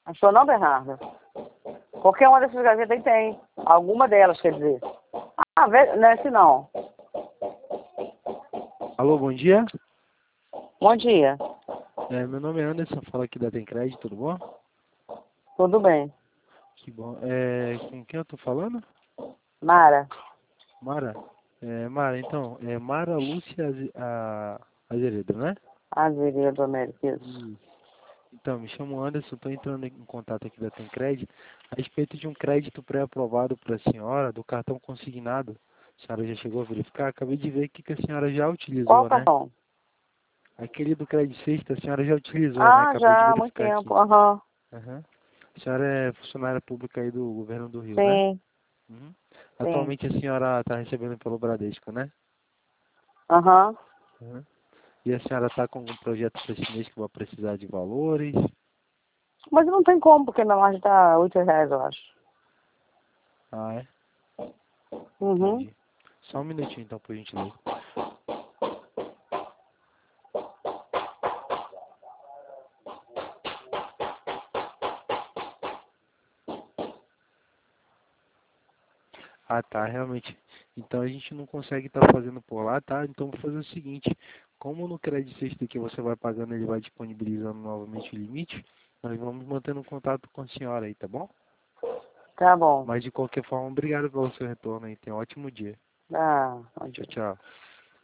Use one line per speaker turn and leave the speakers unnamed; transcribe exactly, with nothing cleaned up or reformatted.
Achou não, Bernardo? Qualquer uma dessas gavetas aí tem. Alguma delas, quer dizer. Ah, vê- não é esse não.
Alô, bom dia.
Bom dia.
É, meu nome é Anderson, falo aqui da Tencred, tudo bom?
Tudo bem.
Que bom. É, com quem eu tô falando?
Mara.
Mara? É, Mara, então, é Mara Lúcia Aze- a- Azeredo, né?
Azevedo América, isso.
Isso. Então, me chamo Anderson, estou entrando em contato aqui da Tencred a respeito de um crédito pré-aprovado para a senhora do cartão consignado. A senhora já chegou a verificar? Acabei de ver aqui que a senhora já
Qual
utilizou, né?
cartão?
Aquele do crédito sexta a senhora já utilizou, né?
Ah,
Acabei de
já há muito
verificar aqui.
tempo. Aham.
Aham. A senhora é funcionária pública aí do governo do Rio, né?
Sim,
Uhum.
sim.
Atualmente a senhora está recebendo pelo Bradesco, né?
Aham.
Uhum. E a senhora está com algum projeto para esse mês que vai precisar de valores?
Mas não tem como, porque minha margem tá oito reais, eu acho.
Ah, é?
Uhum.
Entendi. Só um minutinho então, por gentileza. Ah, tá, realmente. Então a gente não consegue estar fazendo por lá, tá? Então vou fazer o seguinte, como no crédito sexta que você vai pagando, ele vai disponibilizando novamente o limite, nós vamos mantendo contato com a senhora aí, tá bom?
Tá bom.
Mas de qualquer forma, obrigado pelo seu retorno aí. Tenha um ótimo dia.
Ah,
Tchau, tchau.